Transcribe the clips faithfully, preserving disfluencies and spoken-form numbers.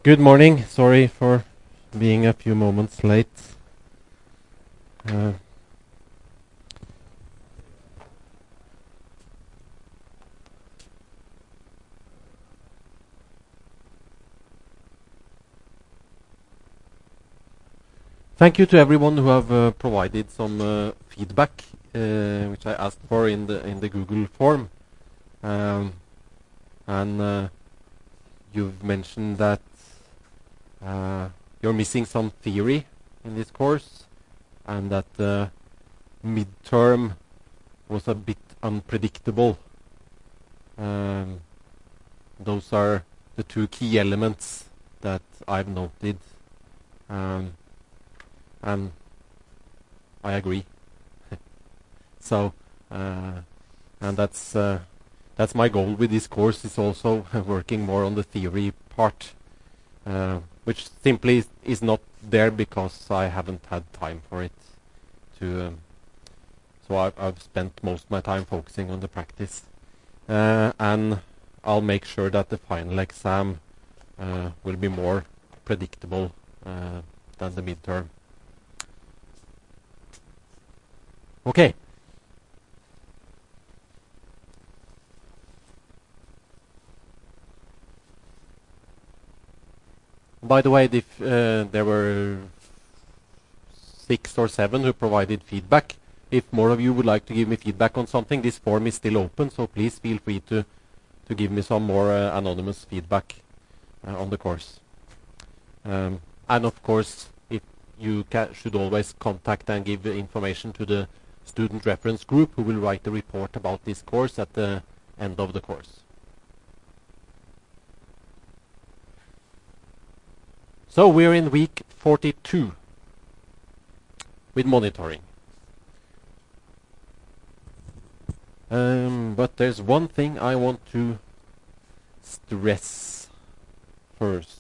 Good morning. Sorry for being a few moments late. Uh, thank you to everyone who have uh, provided some uh, feedback, uh, which I asked for in the in the Google form. Um, and uh, you've mentioned that uh, you're missing some theory in this course, and that the midterm was a bit unpredictable. Um, those are the two key elements that I've noted, um, and I agree. so, uh, and that's uh, that's my goal with this course, is also working more on the theory part, uh, which simply is, is not there because I haven't had time for it. To um, so I've, I've spent most of my time focusing on the practice, uh, and I'll make sure that the final exam uh, will be more predictable uh, than the midterm. Okay. By the way, if uh, there were six or seven who provided feedback, if more of you would like to give me feedback on something, this form is still open, so please feel free to to give me some more uh, anonymous feedback uh, on the course. Um, and of course, if you ca should always contact and give information to the student reference group, who will write a report about this course at the end of the course. So we're in week forty-two with monitoring. Um, but there's one thing I want to stress first.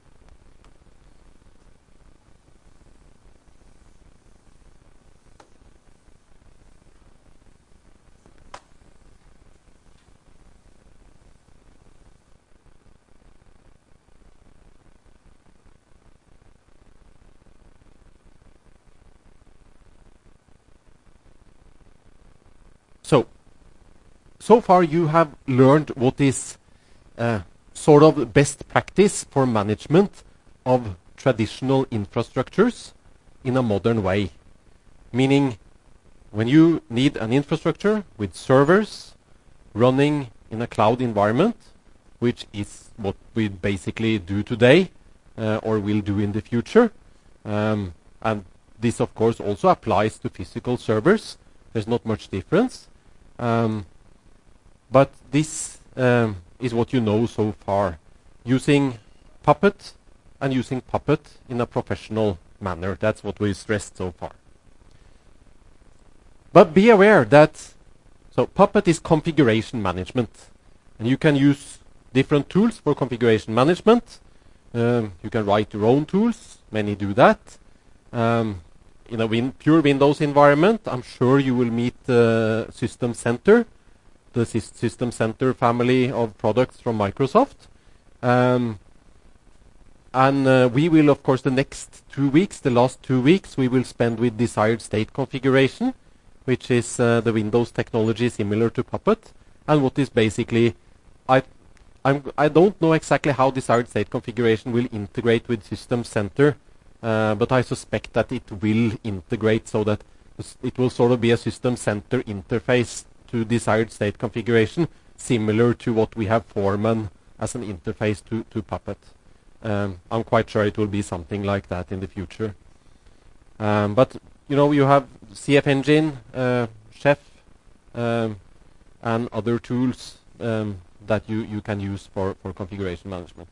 So, so far you have learned what is uh, sort of best practice for management of traditional infrastructures in a modern way. Meaning, when you need an infrastructure with servers running in a cloud environment, which is what we basically do today uh, or will do in the future, um, and this of course also applies to physical servers. There's not much difference. Um, but this um, is what you know so far, using Puppet and using Puppet in a professional manner. That's what we stressed so far. But be aware that so Puppet is configuration management, and you can use different tools for configuration management. Um, you can write your own tools. Many do that. Um, in a win pure Windows environment, I'm sure you will meet the System Center, the Sy System Center family of products from Microsoft. Um, and uh, we will, of course, the next two weeks, the last two weeks, we will spend with desired state configuration, which is uh, the Windows technology similar to Puppet, and what is basically, I, I'm, I don't know exactly how desired state configuration will integrate with System Center. Uh, but I suspect that it will integrate so that it will sort of be a System Center interface to desired state configuration, similar to what we have Foreman as an interface to, to Puppet. Um, I'm quite sure it will be something like that in the future. Um, but, you know, you have C F Engine, uh, Chef, um, and other tools um, that you, you can use for, for configuration management.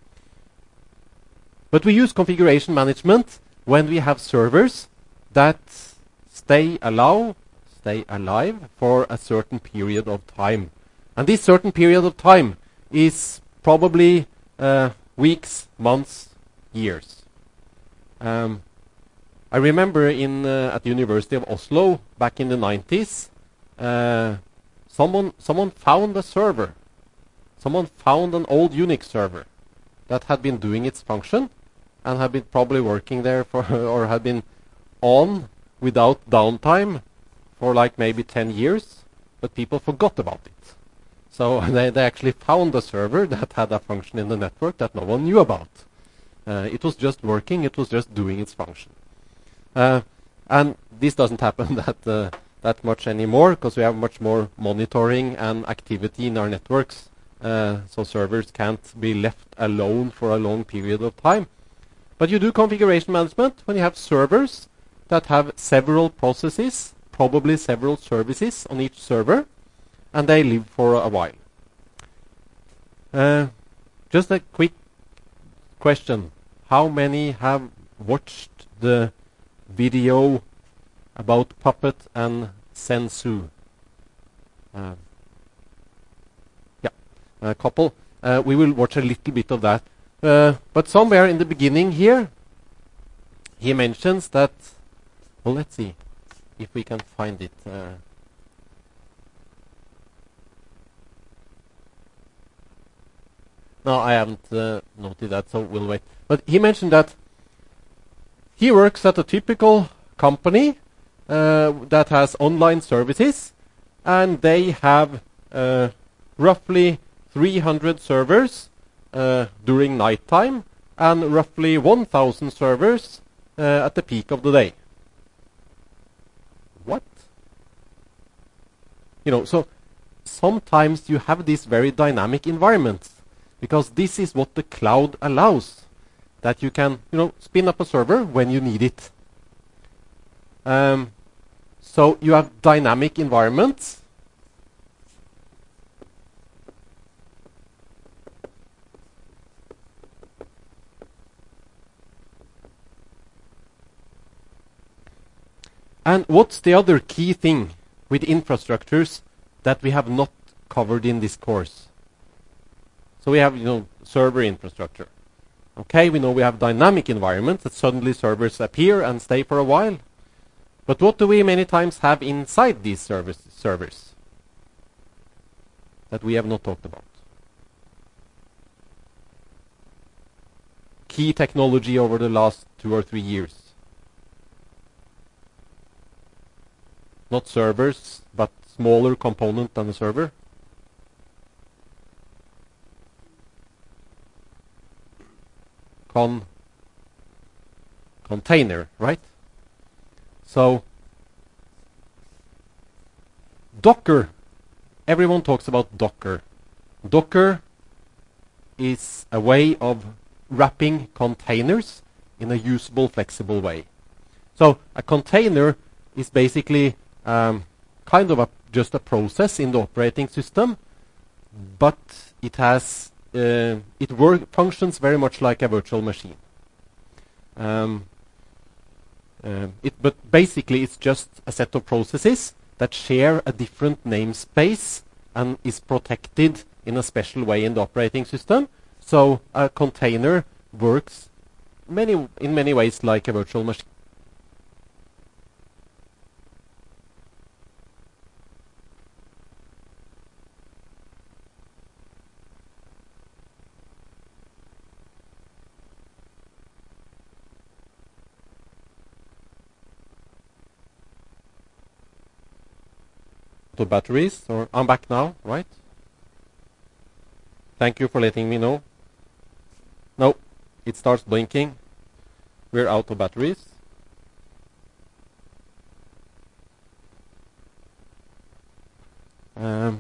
But we use configuration management when we have servers that stay allow, stay alive for a certain period of time. And this certain period of time is probably uh, weeks, months, years. Um, I remember in uh, at the University of Oslo back in the nineties, uh, someone someone found a server. Someone found an old Unix server. that had been doing its function and had been probably working there for or had been on without downtime for like maybe ten years, but people forgot about it. So they, they actually found a server that had a function in the network that no one knew about. Uh, it was just working, it was just doing its function. Uh, and this doesn't happen that uh, that much anymore, because we have much more monitoring and activity in our networks. Uh, so servers can't be left alone for a long period of time. But you do configuration management when you have servers that have several processes, probably several services on each server, and they live for a while. Uh, just a quick question. How many have watched the video about Puppet and Sensu? Uh, yeah, a couple. Uh, we will watch a little bit of that. Uh, but somewhere in the beginning here, he mentions that, well, let's see if we can find it. Uh, no, I haven't uh, noted that, so we'll wait. But he mentioned that he works at a typical company uh, that has online services, and they have uh, roughly three hundred servers uh, during nighttime and roughly one thousand servers uh, at the peak of the day. What? You know, so sometimes you have these very dynamic environments, because this is what the cloud allows. That you can, you know, spin up a server when you need it. Um, so you have dynamic environments. And what's the other key thing with infrastructures that we have not covered in this course? So we have, you know, server infrastructure. Okay, we know we have dynamic environments that suddenly servers appear and stay for a while. But what do we many times have inside these service, servers that we have not talked about? Key technology over the last two or three years. Not servers, but smaller component than a server. Con container, right? So Docker, everyone talks about Docker. Docker is a way of wrapping containers in a usable, flexible way. So a container is basically um, kind of a, just a process in the operating system, but it has Uh, it work, functions very much like a virtual machine. Um, uh, it, but basically, it's just a set of processes that share a different namespace and is protected in a special way in the operating system. So a container works many in many ways like a virtual machine. To batteries, or I'm back now, right? Thank you for letting me know. No, it starts blinking. We're out of batteries. Um,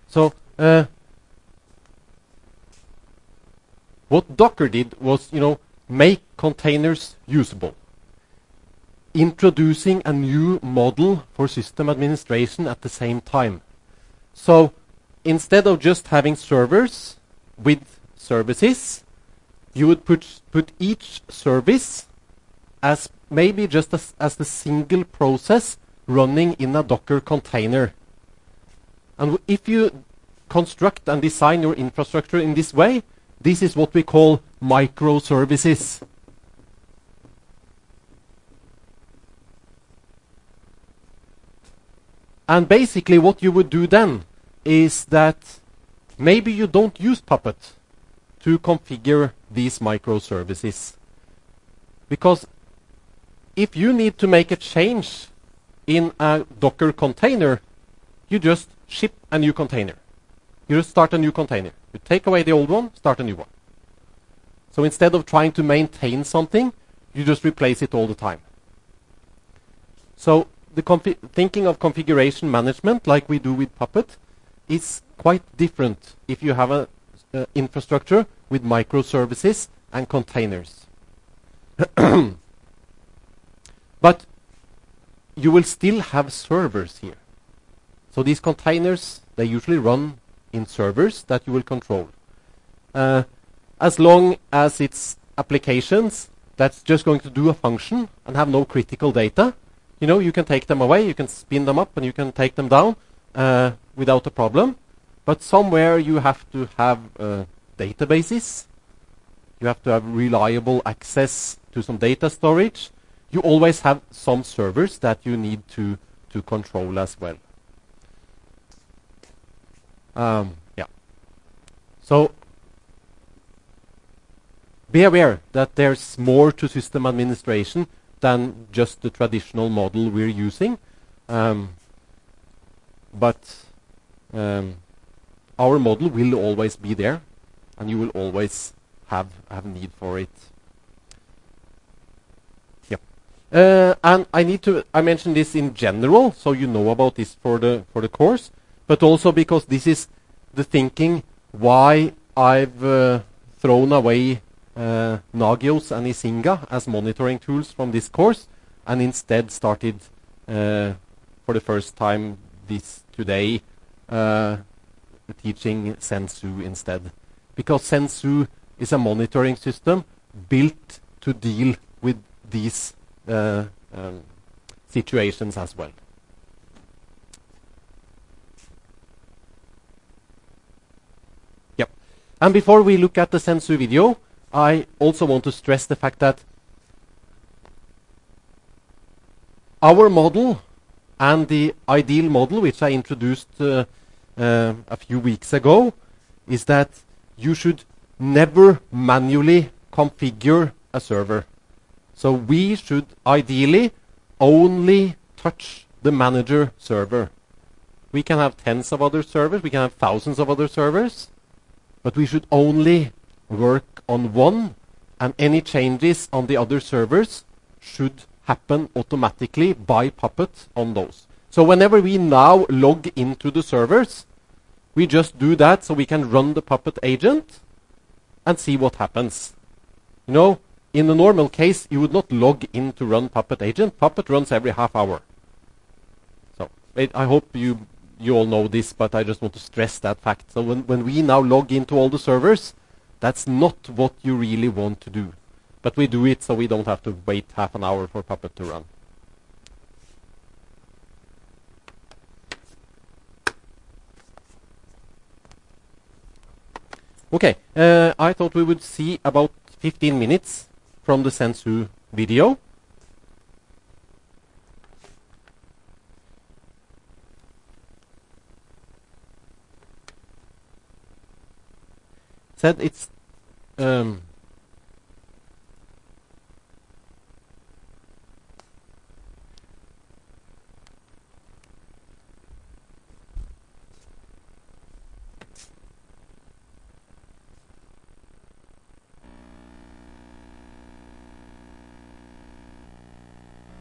So uh, what Docker did was, you know, make containers usable, introducing a new model for system administration at the same time. So instead of just having servers with services, you would put put each service as maybe just as, as the single process running in a Docker container. And w if you construct and design your infrastructure in this way, this is what we call microservices. And basically what you would do then is that maybe you don't use Puppet to configure these microservices. Because if you need to make a change in a Docker container, you just ship a new container. You just start a new container. You take away the old one, start a new one. So instead of trying to maintain something, you just replace it all the time. So the thinking of configuration management, like we do with Puppet, is quite different if you have an uh, infrastructure with microservices and containers. But you will still have servers here. So these containers, they usually run in servers that you will control. Uh, as long as it's applications that's just going to do a function and have no critical data, you know, you can take them away, you can spin them up, and you can take them down uh, without a problem. But somewhere you have to have uh, databases. You have to have reliable access to some data storage. You always have some servers that you need to, to control as well. Um, yeah. So be aware that there's more to system administration than just the traditional model we're using. Um, but um, our model will always be there, and you will always have, have need for it. Yep. Uh, and I need to, I mentioned this in general, so you know about this for the, for the course, but also because this is the thinking why I've uh, thrown away Uh, Nagios and Isinga as monitoring tools from this course, and instead started uh, for the first time this today uh, teaching Sensu instead, because Sensu is a monitoring system built to deal with these uh, um, situations as well. Yep. And before we look at the Sensu video, I also want to stress the fact that our model and the ideal model, which I introduced uh, uh, a few weeks ago, is that you should never manually configure a server. So we should ideally only touch the manager server. We can have tens of other servers, we can have thousands of other servers, but we should only work on one, and any changes on the other servers should happen automatically by Puppet on those. So whenever we now log into the servers, we just do that so we can run the Puppet agent and see what happens. You know, in the normal case, you would not log in to run Puppet agent. Puppet runs every half hour. So it, I hope you you all know this, but I just want to stress that fact. So when, when we now log into all the servers, that's not what you really want to do. But we do it so we don't have to wait half an hour for Puppet to run. Okay, uh, I thought we would see about fifteen minutes from the Sensu video. Said it's um,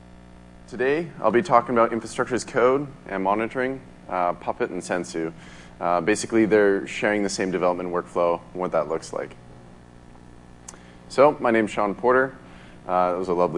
Today, I'll be talking about infrastructure as code and monitoring, uh, Puppet and Sensu. Uh, basically, they're sharing the same development workflow and what that looks like. So, my name's Sean Porter. Uh, it was a lovely...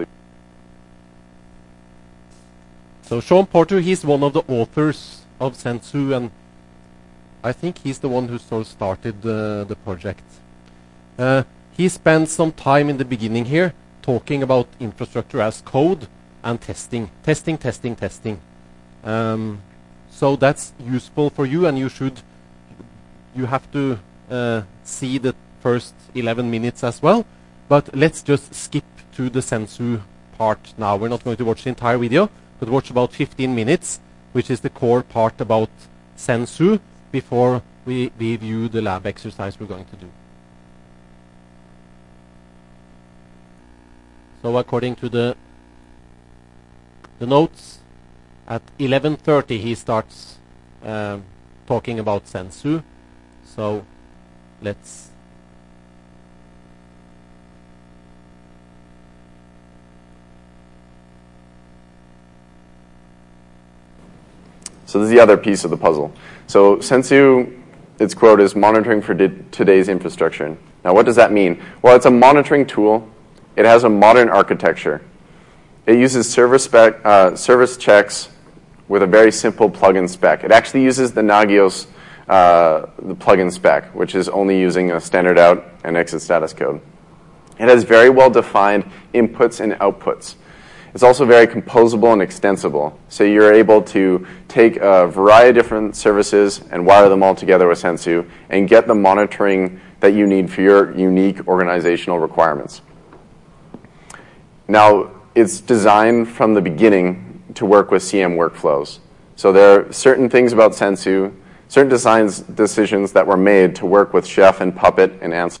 So Sean Porter, he's one of the authors of Sensu, and I think he's the one who sort of started uh, the project. Uh, he spent some time in the beginning here talking about infrastructure as code and testing. Testing, testing, testing. Um, so that's useful for you, and you should, you have to uh, see the first eleven minutes as well. But let's just skip to the Sensu part now. We're not going to watch the entire video, but watch about fifteen minutes, which is the core part about Sensu, before we, we view the lab exercise we're going to do. So according to the, the notes, at eleven thirty he starts um, talking about Sensu. So let's... So this is the other piece of the puzzle. So Sensu, its quote is monitoring for today's infrastructure. Now what does that mean? Well, it's a monitoring tool. It has a modern architecture. It uses service, spec, uh, service checks with a very simple plugin spec. It actually uses the Nagios uh, the plugin spec, which is only using a standard out and exit status code. It has very well-defined inputs and outputs. It's also very composable and extensible. So you're able to take a variety of different services and wire them all together with Sensu and get the monitoring that you need for your unique organizational requirements. Now, it's designed from the beginning to work with C M workflows. So there are certain things about Sensu, certain designs decisions that were made to work with Chef and Puppet and Ansible.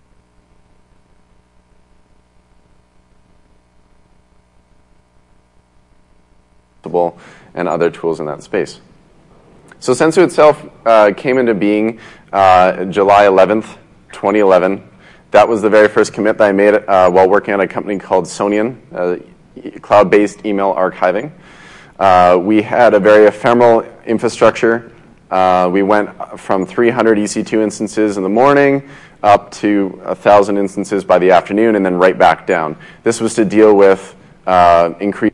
And other tools in that space. So Sensu itself uh, came into being uh, July eleventh, twenty eleven. That was the very first commit that I made uh, while working at a company called Sonian, uh, cloud-based email archiving. Uh, we had a very ephemeral infrastructure. Uh, we went from three hundred E C two instances in the morning up to one thousand instances by the afternoon, and then right back down. This was to deal with uh, increased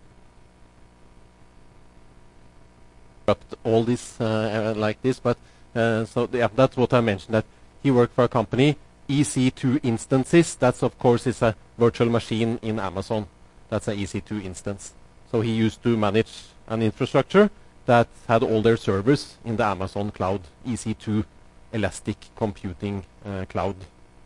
all this uh, like this, but uh, so yeah, that's what I mentioned, that he worked for a company, E C two instances. That's of course is a virtual machine in Amazon. That's an E C two instance. So he used to manage an infrastructure that had all their servers in the Amazon cloud, E C two elastic computing uh, cloud.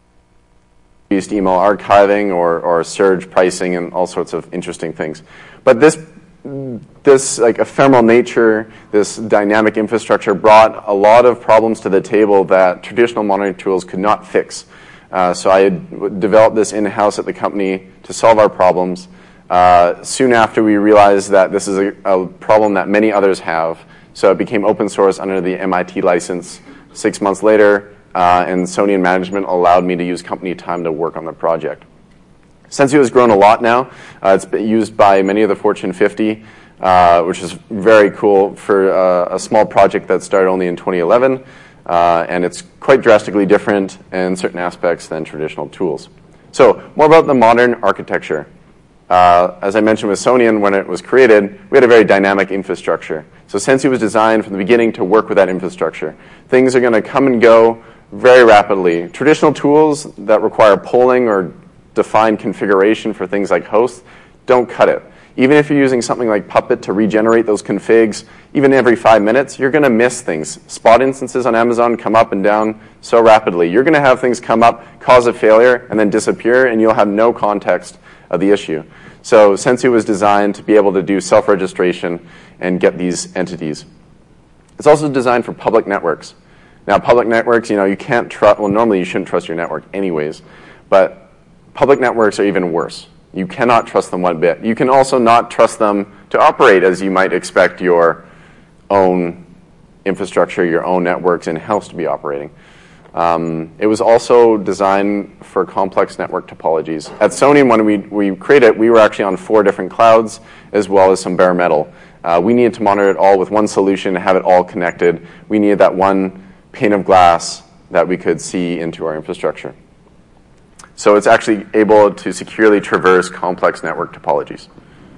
Used email archiving or, or surge pricing and all sorts of interesting things. But this This like ephemeral nature, this dynamic infrastructure brought a lot of problems to the table that traditional monitoring tools could not fix. Uh, so I had developed this in-house at the company to solve our problems. Uh, soon after, we realized that this is a, a problem that many others have. So it became open source under the M I T license. Six months later, uh, and Sonian management allowed me to use company time to work on the project. Sensu has grown a lot now. Uh, it's been used by many of the Fortune fifty, uh, which is very cool for uh, a small project that started only in twenty eleven. Uh, and it's quite drastically different in certain aspects than traditional tools. So more about the modern architecture. Uh, as I mentioned with Sonian, when it was created, we had a very dynamic infrastructure. So Sensu was designed from the beginning to work with that infrastructure. Things are going to come and go very rapidly. Traditional tools that require polling or define configuration for things like hosts don't cut it. Even if you're using something like Puppet to regenerate those configs, even every five minutes, you're going to miss things. Spot instances on Amazon come up and down so rapidly. You're going to have things come up, cause a failure, and then disappear, and you'll have no context of the issue. So Sensu was designed to be able to do self-registration and get these entities. It's also designed for public networks. Now, public networks, you know, you can't trust, well, normally you shouldn't trust your network anyways, but public networks are even worse. You cannot trust them one bit. You can also not trust them to operate as you might expect your own infrastructure, your own networks in-house to be operating. Um, it was also designed for complex network topologies. At Sonian, when we, we created it, we were actually on four different clouds as well as some bare metal. Uh, we needed to monitor it all with one solution, have it all connected. We needed that one pane of glass that we could see into our infrastructure. So it's actually able to securely traverse complex network topologies.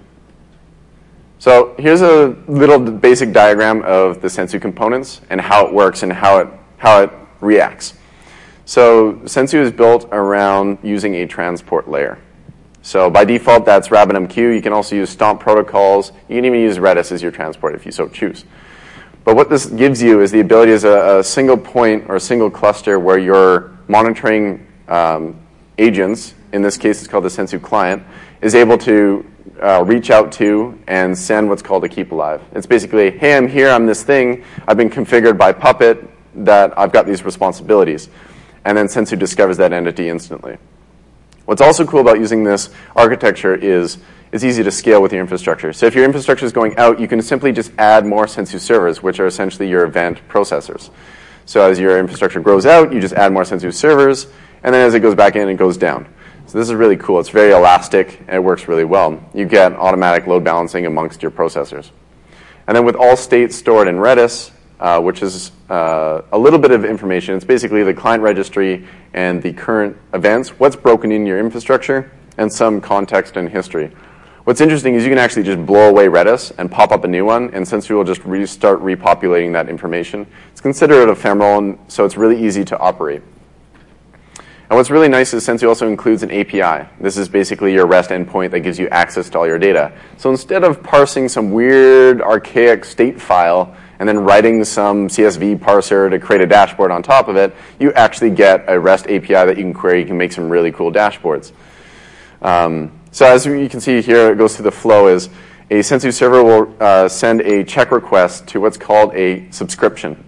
So here's a little basic diagram of the Sensu components and how it works and how it, how it reacts. So Sensu is built around using a transport layer. So by default, that's RabbitMQ. You can also use Stomp protocols. You can even use Redis as your transport if you so choose. But what this gives you is the ability as a, a single point or a single cluster where you're monitoring um, agents, in this case it's called the Sensu client, is able to uh, reach out to and send what's called a keep alive. It's basically, hey, I'm here, I'm this thing, I've been configured by Puppet that I've got these responsibilities. And then Sensu discovers that entity instantly. What's also cool about using this architecture is it's easy to scale with your infrastructure. So if your infrastructure is going out, you can simply just add more Sensu servers, which are essentially your event processors. So as your infrastructure grows out, you just add more Sensu servers, and then as it goes back in, it goes down. So this is really cool. It's very elastic, and it works really well. You get automatic load balancing amongst your processors. And then with all states stored in Redis, uh, which is uh, a little bit of information. It's basically the client registry and the current events, what's broken in your infrastructure, and some context and history. What's interesting is you can actually just blow away Redis and pop up a new one, and Sensu will just restart repopulating that information. It's considered ephemeral, and so it's really easy to operate. And what's really nice is Sensu also includes an A P I. This is basically your REST endpoint that gives you access to all your data. So instead of parsing some weird, archaic state file and then writing some C S V parser to create a dashboard on top of it, you actually get a REST A P I that you can query. You can make some really cool dashboards. Um, so as you can see here, it goes through the flow is a Sensu server will uh, send a check request to what's called a subscription.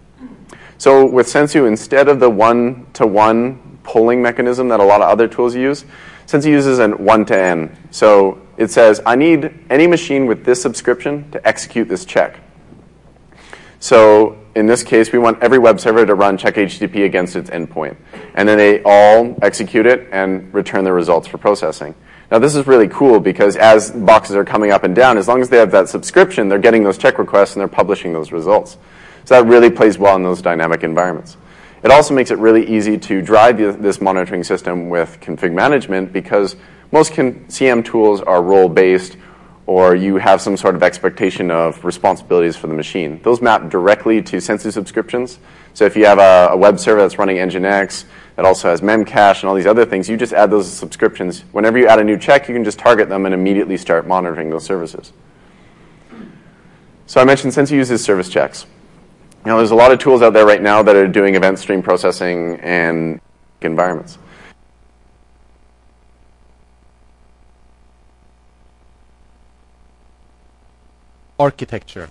So with Sensu, instead of the one-to-one polling mechanism that a lot of other tools use, Sensu uses an one-to-n. So it says, I need any machine with this subscription to execute this check. So in this case, we want every web server to run check H T T P against its endpoint. And then they all execute it and return the results for processing. Now this is really cool because as boxes are coming up and down, as long as they have that subscription, they're getting those check requests and they're publishing those results. So that really plays well in those dynamic environments. It also makes it really easy to drive this monitoring system with config management because most C M tools are role-based or you have some sort of expectation of responsibilities for the machine. Those map directly to Sensu subscriptions. So if you have a, a web server that's running Nginx that also has Memcache and all these other things, you just add those subscriptions. Whenever you add a new check, you can just target them and immediately start monitoring those services. So I mentioned Sensu uses service checks. Now, there's a lot of tools out there right now that are doing event stream processing and environments. Architecture.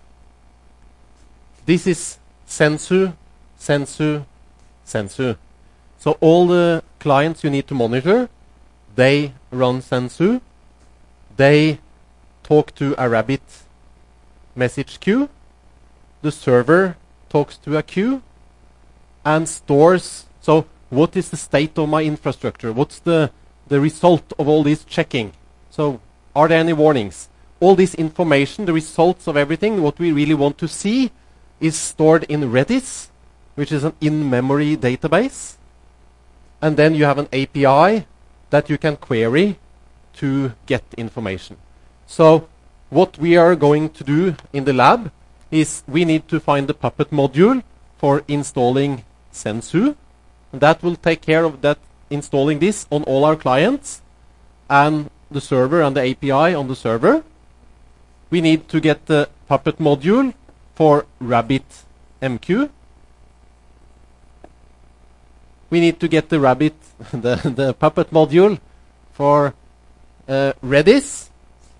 This is Sensu, Sensu, Sensu. So all the clients you need to monitor, they run Sensu. They talk to a Rabbit message queue. The server talks to a queue and stores. So what is the state of my infrastructure? What's the, the result of all this checking? So are there any warnings? All this information, the results of everything, what we really want to see is stored in Redis, which is an in-memory database. And then you have an A P I that you can query to get information. So what we are going to do in the lab is we need to find the Puppet module for installing Sensu. That will take care of that, installing this on all our clients and the server and the A P I on the server. We need to get the Puppet module for RabbitMQ. We need to get the Rabbit, the, the Puppet module for uh, Redis.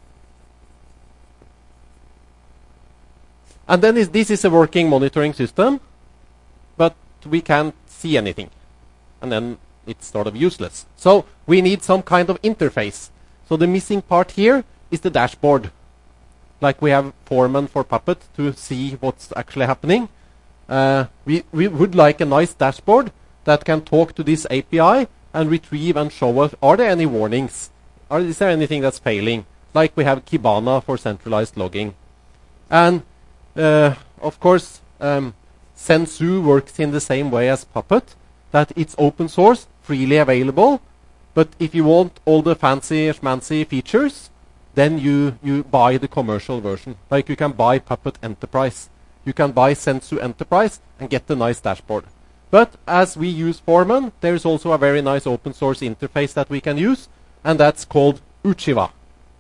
And then is, this is a working monitoring system, but we can't see anything. And then it's sort of useless. So we need some kind of interface. So the missing part here is the dashboard. Like we have Foreman for Puppet to see what's actually happening. Uh, we, we would like a nice dashboard that can talk to this A P I and retrieve and show us, are there any warnings? Are, is there anything that's failing? Like we have Kibana for centralized logging. And uh, of course, um, Sensu works in the same way as Puppet, that it's open source, freely available, but if you want all the fancy schmancy features, then you, you buy the commercial version. Like you can buy Puppet Enterprise. You can buy Sensu Enterprise and get the nice dashboard. But as we use Foreman, there is also a very nice open source interface that we can use, and that's called Uchiwa.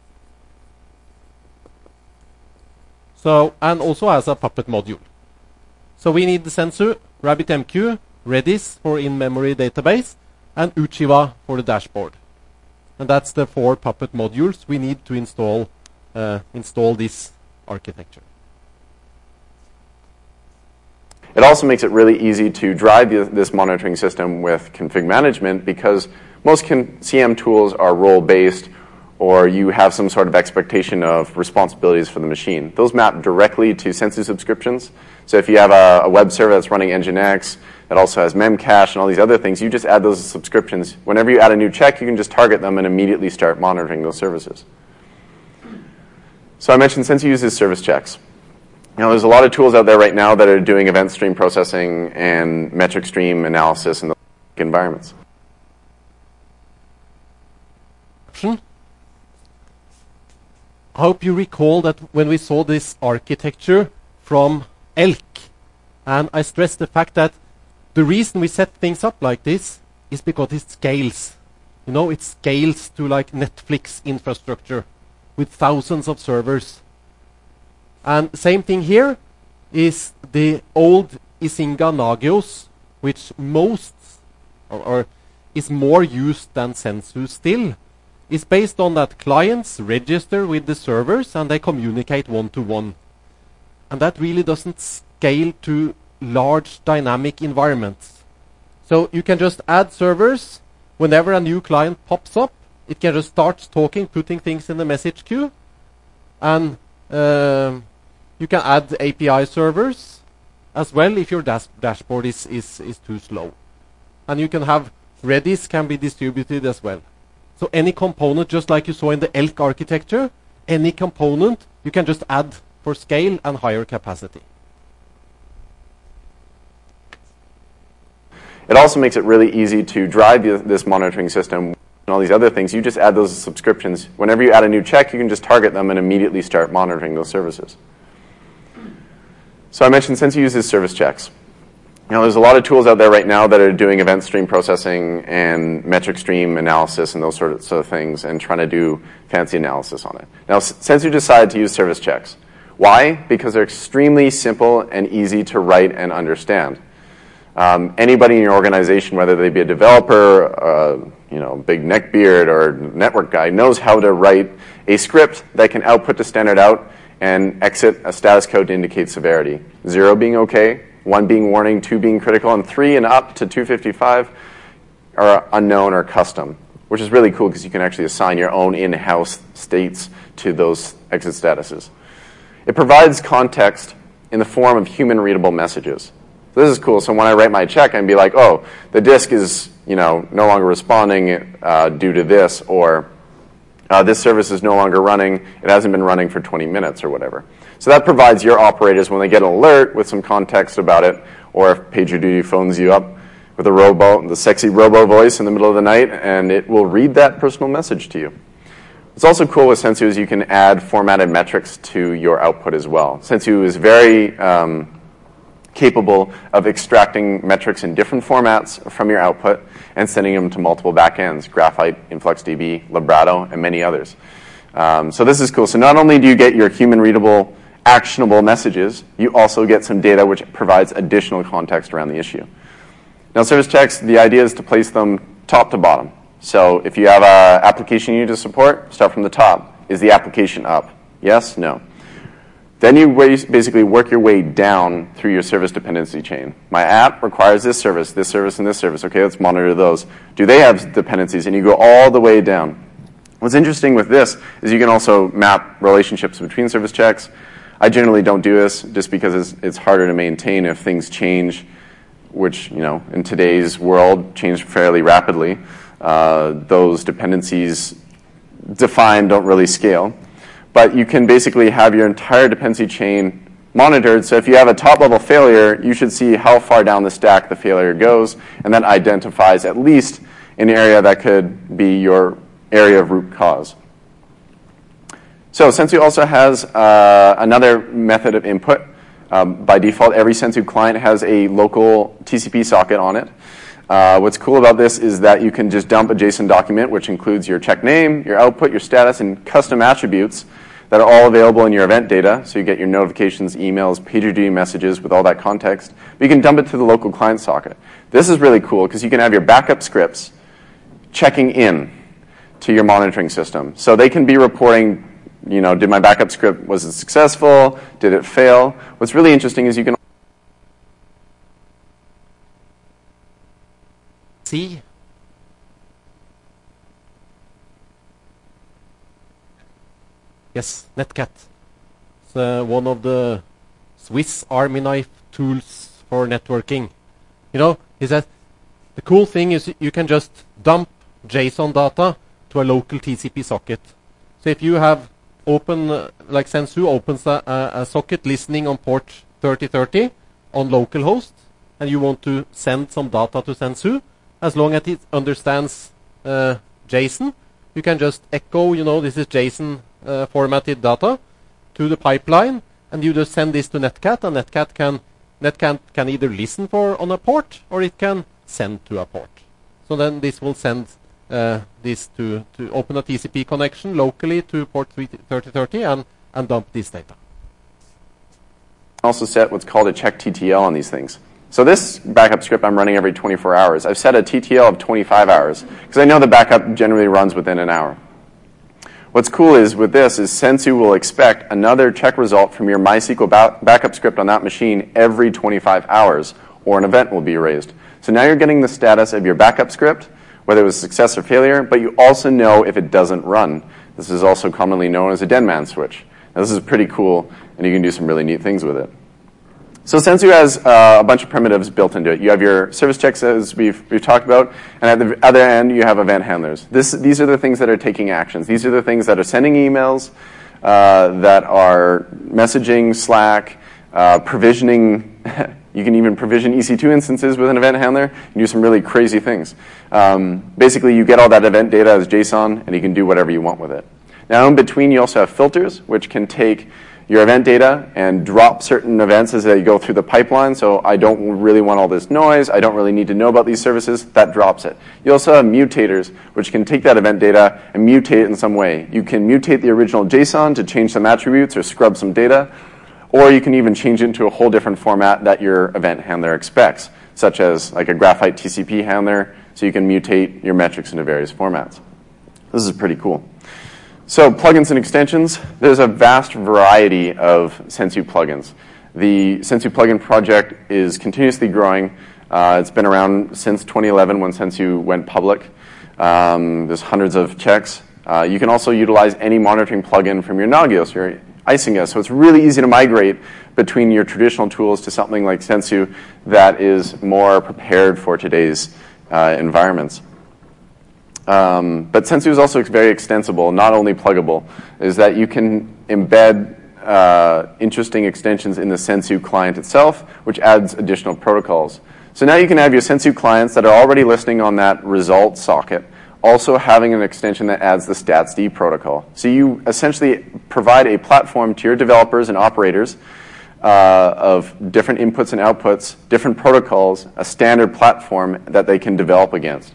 So, and also has a Puppet module. So we need the Sensu, RabbitMQ, Redis for in-memory database, and Uchiwa for the dashboard. And that's the four Puppet modules we need to install uh, install this architecture. It also makes it really easy to drive the, this monitoring system with config management, because most C M tools are role-based, or you have some sort of expectation of responsibilities for the machine. Those map directly to Sensu subscriptions. So if you have a, a web server that's running Nginx, that also has Memcache and all these other things, you just add those as subscriptions. Whenever you add a new check, you can just target them and immediately start monitoring those services. So I mentioned Sensu uses service checks. Now, there's a lot of tools out there right now that are doing event stream processing and metric stream analysis in the environments. I hope you recall that when we saw this architecture from Elk, and I stressed the fact that the reason we set things up like this is because it scales. You know, it scales to like Netflix infrastructure with thousands of servers. And same thing here is the old Isinga Nagios, which most, or, or is more used than Sensu still, is based on that clients register with the servers and they communicate one-to-one. And that really doesn't scale to large dynamic environments. So you can just add servers. Whenever a new client pops up, it can just start talking, putting things in the message queue. And um, you can add A P I servers as well if your dash dashboard is, is, is too slow. And you can have Redis can be distributed as well. So any component, just like you saw in the Elk architecture, any component you can just add for scale and higher capacity. It also makes it really easy to drive the, this monitoring system and all these other things. You just add those as subscriptions. Whenever you add a new check, you can just target them and immediately start monitoring those services. So I mentioned Sensu uses service checks. Now, there's a lot of tools out there right now that are doing event stream processing and metric stream analysis and those sorts of things and trying to do fancy analysis on it. Now, Sensu decided to use service checks. Why? Because they're extremely simple and easy to write and understand. Um, anybody in your organization, whether they be a developer, uh, you know, big neckbeard or network guy, knows how to write a script that can output to standard out and exit a status code to indicate severity. Zero being okay, one being warning, two being critical, and three and up to two fifty-five are unknown or custom, which is really cool because you can actually assign your own in-house states to those exit statuses. It provides context in the form of human-readable messages. So this is cool. So when I write my check, I can be like, oh, the disk is, you know, no longer responding uh, due to this, or uh, this service is no longer running. It hasn't been running for twenty minutes or whatever. So that provides your operators, when they get an alert with some context about it, or if PagerDuty phones you up with a robo, the sexy robo voice in the middle of the night, and it will read that personal message to you. What's also cool with Sensu is you can add formatted metrics to your output as well. Sensu is very um, capable of extracting metrics in different formats from your output and sending them to multiple backends, Graphite, InfluxDB, Librato, and many others. Um, so this is cool. So not only do you get your human-readable, actionable messages, you also get some data which provides additional context around the issue. Now, service checks, the idea is to place them top to bottom. So if you have an application you need to support, start from the top. Is the application up? Yes? No? Then you basically work your way down through your service dependency chain. My app requires this service, this service, and this service. Okay, let's monitor those. Do they have dependencies? And you go all the way down. What's interesting with this is you can also map relationships between service checks. I generally don't do this just because it's, it's harder to maintain if things change, which, you know, in today's world change fairly rapidly. Uh, those dependencies defined don't really scale. But you can basically have your entire dependency chain monitored. So if you have a top-level failure, you should see how far down the stack the failure goes, and that identifies at least an area that could be your area of root cause. So Sensu also has uh, another method of input. Um, by default, every Sensu client has a local T C P socket on it. Uh, what's cool about this is that you can just dump a JSON document, which includes your check name, your output, your status, and custom attributes that are all available in your event data. So you get your notifications, emails, PagerDuty messages with all that context. But you can dump it to the local client socket. This is really cool because you can have your backup scripts checking in to your monitoring system. So they can be reporting, you know, did my backup script, was it successful? Did it fail? What's really interesting is you can see yes, Netcat. It's uh, one of the Swiss Army knife tools for networking. You know, is that the cool thing is you can just dump JSON data to a local T C P socket. So if you have open, uh, like Sensu opens a, a, a socket listening on port thirty thirty on localhost, and you want to send some data to Sensu, as long as it understands uh, JSON, you can just echo, you know, this is JSON uh, formatted data to the pipeline, and you just send this to Netcat, and Netcat can Netcat can either listen for on a port or it can send to a port. So then this will send uh, this to to open a T C P connection locally to port thirty thirty and and dump this data. Also set what's called a check T T L on these things. So this backup script I'm running every twenty-four hours. I've set a T T L of twenty-five hours because I know the backup generally runs within an hour. What's cool is with this is Sensu will expect another check result from your MySQL ba backup script on that machine every twenty-five hours, or an event will be raised. So now you're getting the status of your backup script, whether it was success or failure, but you also know if it doesn't run. This is also commonly known as a dead man switch. Now this is pretty cool, and you can do some really neat things with it. So Sensu has uh, a bunch of primitives built into it. You have your service checks, as we've, we've talked about, and at the other end, you have event handlers. This, these are the things that are taking actions. These are the things that are sending emails, uh, that are messaging, Slack, uh, provisioning. You can even provision E C two instances with an event handler and do some really crazy things. Um, basically, you get all that event data as JSON, and you can do whatever you want with it. Now, in between, you also have filters, which can take your event data and drop certain events as they go through the pipeline. So I don't really want all this noise. I don't really need to know about these services. That drops it. You also have mutators, which can take that event data and mutate it in some way. You can mutate the original JSON to change some attributes or scrub some data, or you can even change it into a whole different format that your event handler expects, such as like a Graphite T C P handler, so you can mutate your metrics into various formats. This is pretty cool. So plugins and extensions, there's a vast variety of Sensu plugins. The Sensu plugin project is continuously growing. Uh, it's been around since twenty eleven when Sensu went public. Um, there's hundreds of checks. Uh, you can also utilize any monitoring plugin from your Nagios, your Icinga. So it's really easy to migrate between your traditional tools to something like Sensu that is more prepared for today's uh, environments. Um, but Sensu is also very extensible, not only pluggable, is that you can embed uh, interesting extensions in the Sensu client itself, which adds additional protocols. So now you can have your Sensu clients that are already listening on that result socket, also having an extension that adds the StatsD protocol. So you essentially provide a platform to your developers and operators uh, of different inputs and outputs, different protocols, a standard platform that they can develop against.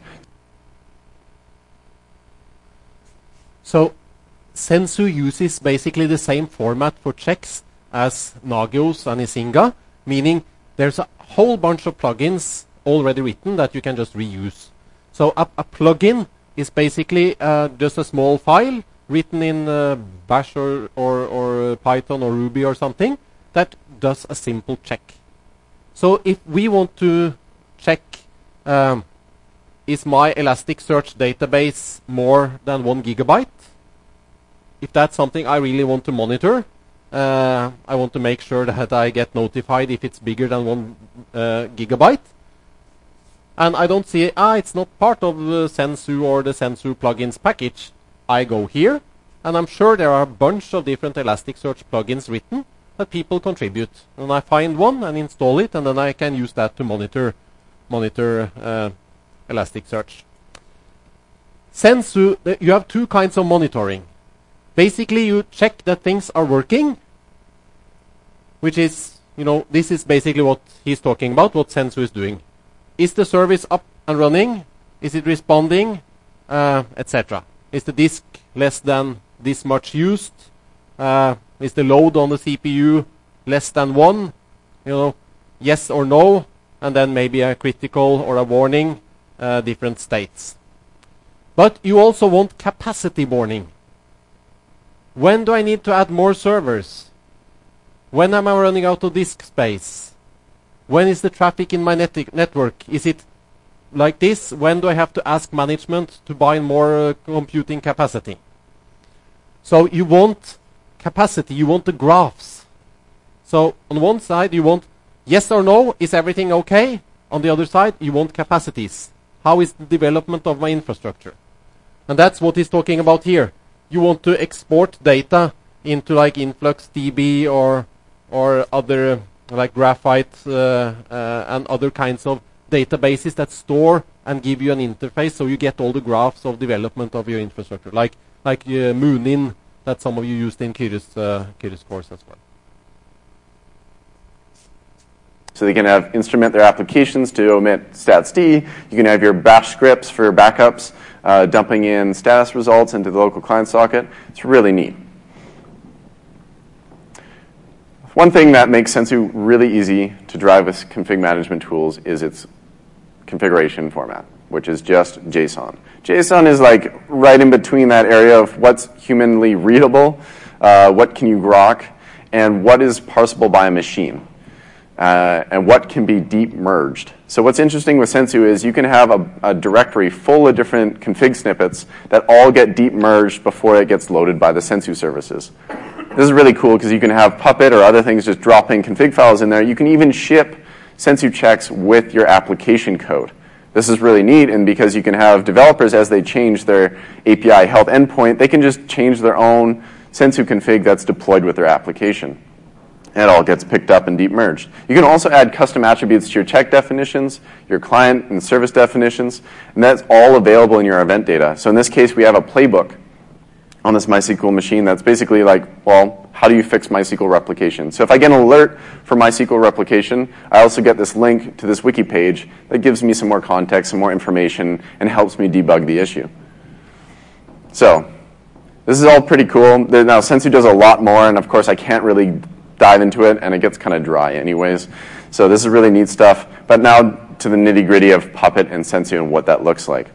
So Sensu uses basically the same format for checks as Nagios and Icinga, meaning there's a whole bunch of plugins already written that you can just reuse. So a, a plugin is basically uh, just a small file written in uh, Bash or, or, or Python or Ruby or something that does a simple check. So if we want to check um, is my Elasticsearch database more than one gigabyte? If that's something I really want to monitor, uh, I want to make sure that I get notified if it's bigger than one uh, gigabyte. And I don't see, ah, it's not part of the Sensu or the Sensu plugins package. I go here, and I'm sure there are a bunch of different Elasticsearch plugins written that people contribute. And I find one and install it, and then I can use that to monitor monitor uh, Elasticsearch. Sensu, you have two kinds of monitoring. Basically, you check that things are working, which is, you know, this is basically what he's talking about, what Sensu is doing. Is the service up and running? Is it responding? Uh, et cetera. Is the disk less than this much used? Uh, is the load on the C P U less than one? You know, yes or no, and then maybe a critical or a warning, uh, different states. But you also want capacity warning. When do I need to add more servers? When am I running out of disk space? When is the traffic in my net network? Is it like this? When do I have to ask management to buy more uh, computing capacity? So you want capacity, you want the graphs. So on one side you want yes or no, is everything okay? On the other side you want capacities. How is the development of my infrastructure? And that's what he's talking about here. You want to export data into like InfluxDB or or other uh, like Graphite uh, uh, and other kinds of databases that store and give you an interface, so you get all the graphs of development of your infrastructure, like like uh, Moonin that some of you used in Kyrre's uh, Kyrre's course as well. So they can have instrument their applications to omit statsd. You can have your bash scripts for backups, uh, dumping in status results into the local client socket. It's really neat. One thing that makes Sensu really easy to drive with config management tools is its configuration format, which is just JSON. JSON is like right in between that area of what's humanly readable, uh, what can you grok, and what is parsable by a machine. Uh, and what can be deep merged. So what's interesting with Sensu is you can have a, a directory full of different config snippets that all get deep merged before it gets loaded by the Sensu services. This is really cool because you can have Puppet or other things just dropping config files in there. You can even ship Sensu checks with your application code. This is really neat, and because you can have developers, as they change their A P I health endpoint, they can just change their own Sensu config that's deployed with their application. It all gets picked up and deep merged. You can also add custom attributes to your check definitions, your client and service definitions, and that's all available in your event data. So in this case, we have a playbook on this MySQL machine that's basically like, well, how do you fix MySQL replication? So if I get an alert for MySQL replication, I also get this link to this wiki page that gives me some more context, some more information, and helps me debug the issue. So this is all pretty cool. Now, Sensu does a lot more, and of course, I can't really dive into it, and it gets kind of dry anyways. So this is really neat stuff. But now to the nitty-gritty of Puppet and Sensu and what that looks like.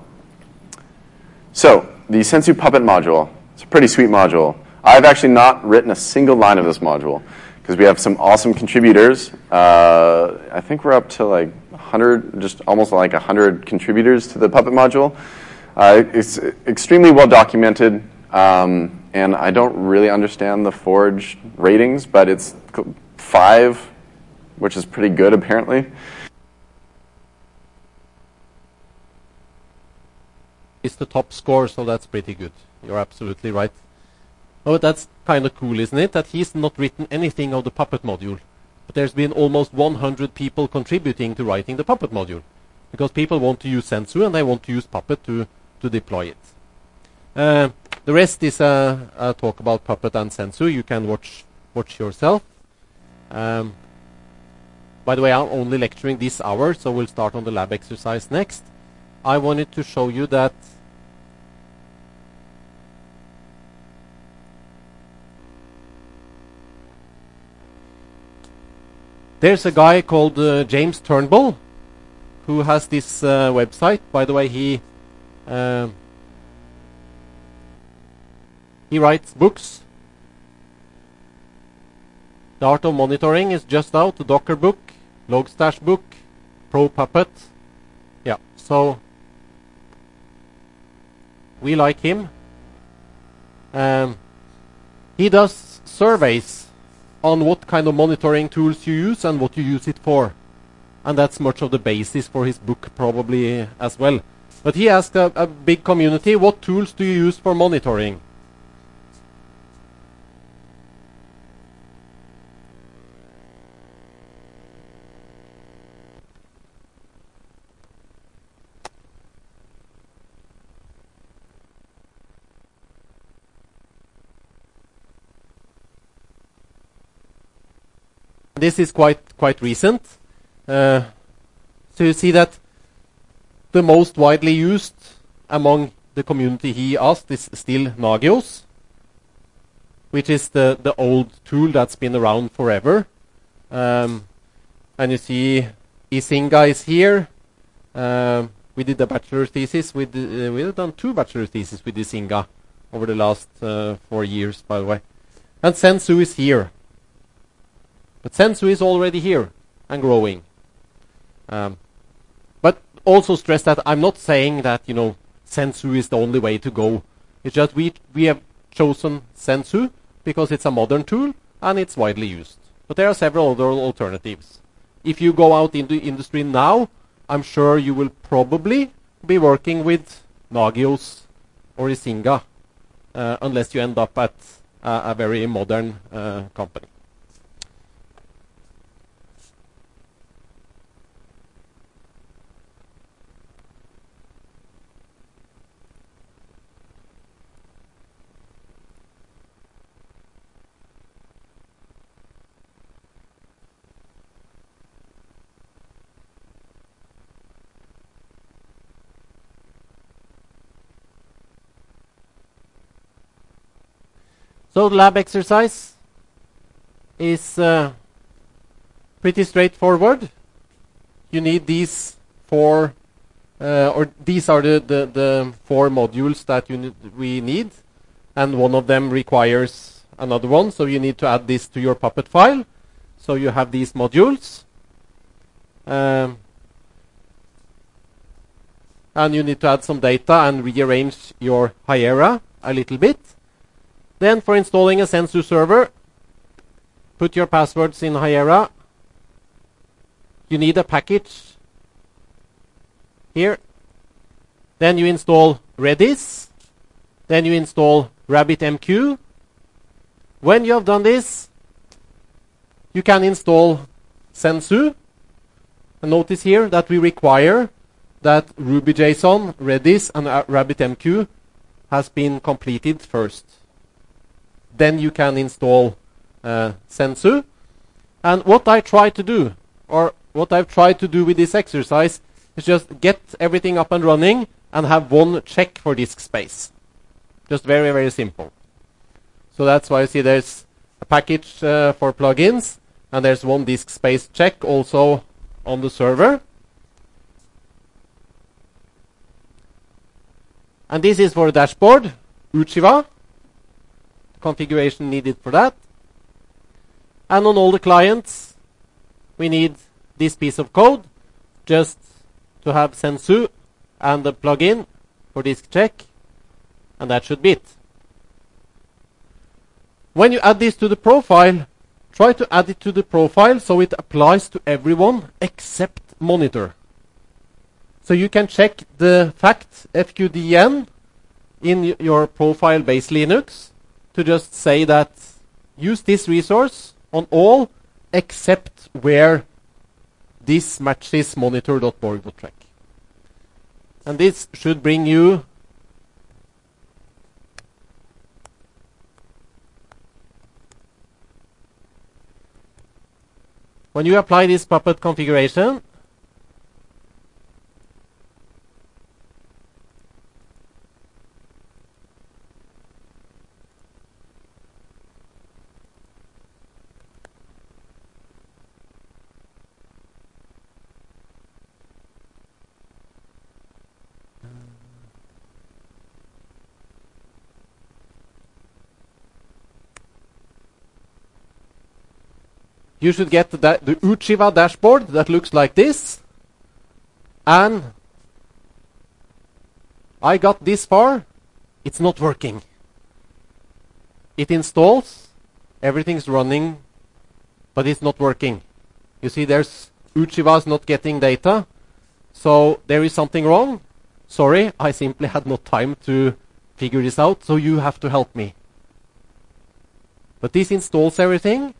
So the Sensu Puppet module, it's a pretty sweet module. I've actually not written a single line of this module because we have some awesome contributors. Uh, I think we're up to like one hundred, just almost like one hundred contributors to the Puppet module. Uh, it's extremely well documented. Um, And I don't really understand the Forge ratings, but it's five, which is pretty good, apparently. It's the top score, so that's pretty good. You're absolutely right. Oh, that's kind of cool, isn't it? That he's not written anything of the Puppet module. But there's been almost one hundred people contributing to writing the Puppet module. Because people want to use Sensu, and they want to use Puppet to, to deploy it. Uh, The rest is a, a talk about Puppet and Sensu. You can watch watch yourself. Um, by the way, I'm only lecturing this hour, so we'll start on the lab exercise next. I wanted to show you that there's a guy called uh, James Turnbull who has this uh, website. By the way, he uh, He writes books. The Art of Monitoring is just out. The Docker book, Logstash book, Pro Puppet. Yeah, so we like him. Um, he does surveys on what kind of monitoring tools you use and what you use it for. And that's much of the basis for his book probably as well. But he asked a, a big community, what tools do you use for monitoring? this is quite quite recent. Uh, so you see that the most widely used among the community he asked is still Nagios, which is the, the old tool that's been around forever. Um, and you see Isinga is here. Um, we did a bachelor thesis with, uh, we have done two bachelor theses with Isinga over the last uh, four years, by the way. And Sensu is here. But Sensu is already here and growing. Um, but also stress that I'm not saying that, you know, Sensu is the only way to go. It's just we, we have chosen Sensu because it's a modern tool and it's widely used. But there are several other alternatives. If you go out into industry now, I'm sure you will probably be working with Nagios or Isinga, uh, unless you end up at uh, a very modern uh, company. So the lab exercise is uh, pretty straightforward. You need these four, uh, or these are the, the, the four modules that you need, we need, and one of them requires another one, so you need to add this to your Puppet file. So you have these modules. Um, and you need to add some data and rearrange your Hiera a little bit. Then for installing a Sensu server, put your passwords in Hiera. You need a package here. Then you install Redis. Then you install RabbitMQ. When you have done this, you can install Sensu. And notice here that we require that RubyJSON, Redis, and uh, RabbitMQ has been completed first. Then you can install uh, Sensu. And what I try to do, or what I've tried to do with this exercise, is just get everything up and running and have one check for disk space. Just very, very simple. So that's why you see there's a package uh, for plugins, and there's one disk space check also on the server. And this is for the dashboard, Uchiwa. Configuration needed for that. And on all the clients, we need this piece of code just to have Sensu and the plugin for disk check, and that should be it. When you add this to the profile, try to add it to the profile so it applies to everyone except monitor. So you can check the fact F Q D N in your profile base Linux to just say that use this resource on all except where this matches monitor.borg.track. And this should bring you when you apply this Puppet configuration, you should get the, the Uchiwa dashboard that looks like this. And I got this far. It's not working. It installs. Everything's running. But it's not working. You see there's Uchiwa's not getting data. So there is something wrong. Sorry, I simply had no time to figure this out. So you have to help me. But this installs everything.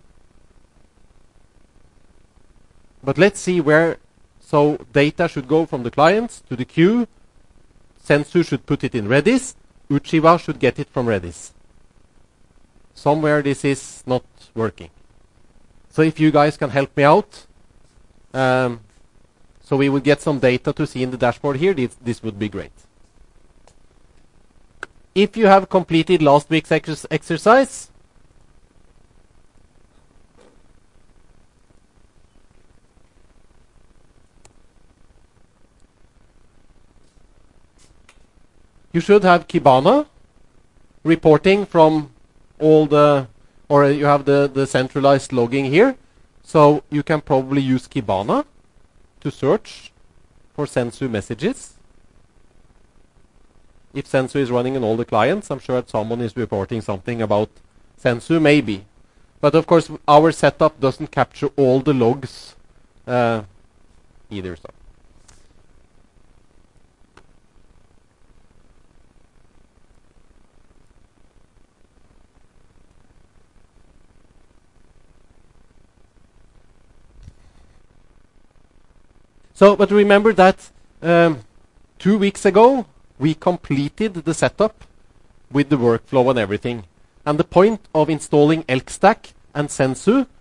But let's see where, so data should go from the clients to the queue. Sensu should put it in Redis. Uchiwa should get it from Redis. Somewhere this is not working. So if you guys can help me out, um, so we would get some data to see in the dashboard here, this, this would be great. If you have completed last week's ex exercise, you should have Kibana reporting from all the, or you have the, the centralized logging here. So you can probably use Kibana to search for Sensu messages. If Sensu is running on all the clients, I'm sure that someone is reporting something about Sensu, maybe. But of course, our setup doesn't capture all the logs uh, either. So. So, but remember that um, two weeks ago, we completed the setup with the workflow and everything. And the point of installing ElkStack and Sensu